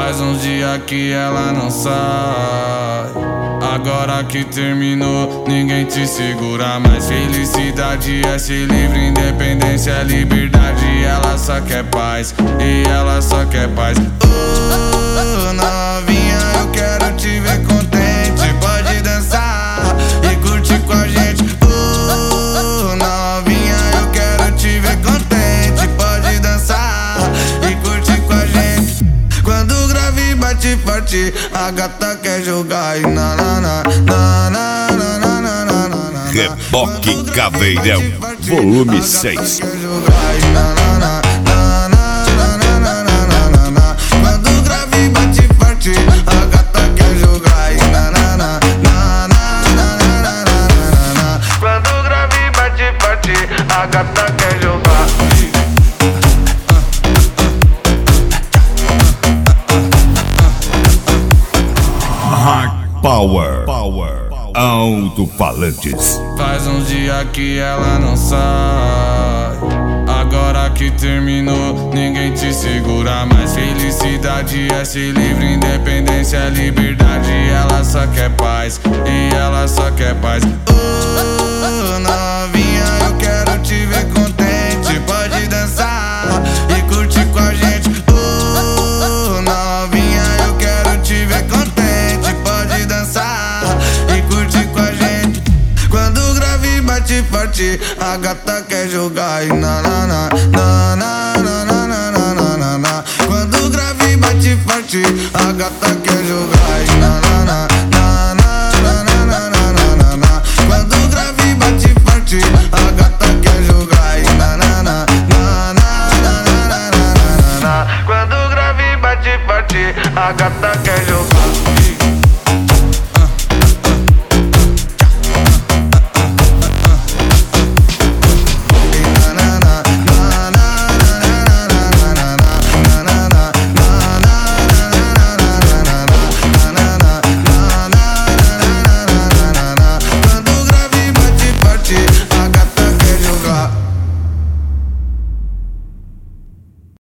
Faz uns dias que ela não sai. Agora que terminou, ninguém te segura mais. Felicidade é ser livre, independência é liberdade. Ela só quer paz, e ela só quer paz. Novinha, eu quero te ver contente. Pode dançar e curtir com a gente. Novinha, eu quero te ver contente. Pode dançar e curtir com a gente. Quando o grave bate forte, a gata quer jogar. E na na na na na na na na na na. Reboque Caveirão, volume 6. Quando o grave bate forte, a gata quer jogar. E na na na na na na na na na. Quando o grave bate forte, a gata quer jogar. Power Alto-falantes. Faz uns dias que ela não sai. Agora que terminou, ninguém te segura mais. Felicidade é ser livre, independência é liberdade. Ela só quer paz, e ela só quer paz. Novinha, eu quero te ver contente. Pode dançar e curtir com a gente. Novinha, eu quero te ver contente. Pode dançar e curtir com a gente. Quando o grave bate forte, a gata quer jogar. E na na na na na na na na na na na. Quando o grave bate forte, a gata quer jogar. E na na na na na na na na na na na. Quando o grave bate forte, a gata quer jogar. E na na na na na na na na na na. Quando o grave bate forte, a gata quer jogar.